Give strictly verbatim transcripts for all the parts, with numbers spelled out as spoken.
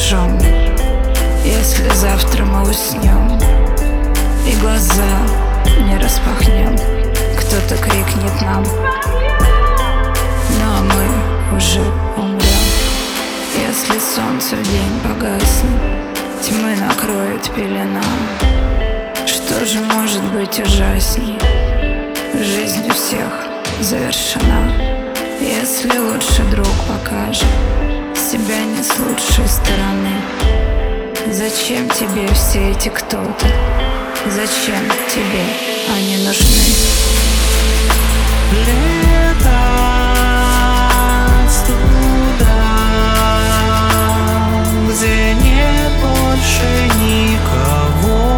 рубежом. Если завтра мы уснем и глаза не распахнем, кто-то крикнет нам, ну а мы уже умрем. Если солнце в день погаснет, тьмы накроет пелена. Что же может быть ужасней? Жизнь у всех завершена. Если лучший друг покажет себя не с лучшей стороны, зачем тебе все эти кто-то? Зачем тебе они нужны? Летать туда, где нет больше никого,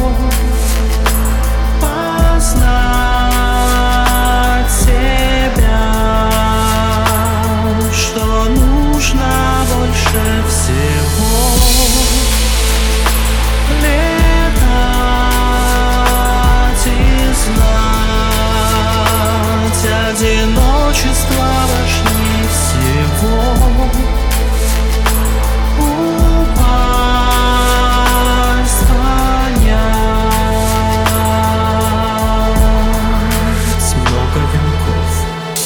познать себя, что нужно больше всего. Одиночество важнее всего. Упасть, понять много венков.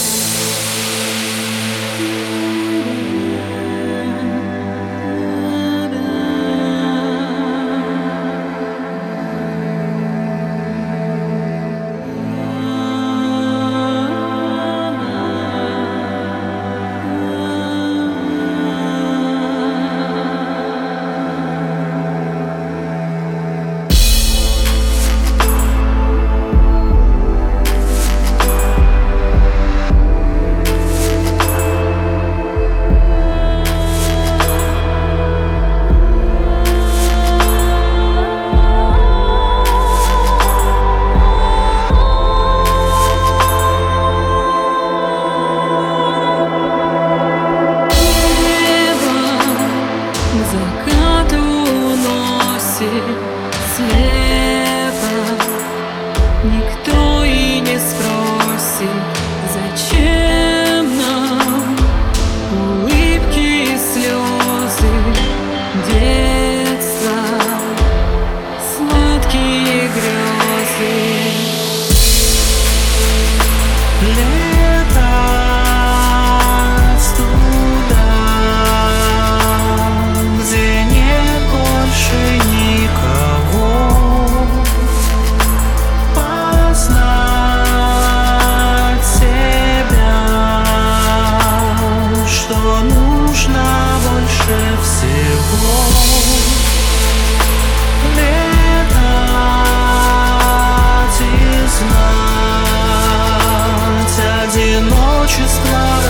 Закат уносит слева, никто и не спросит, зачем нам улыбки и слезы детства, сладкие грезы. Одиночество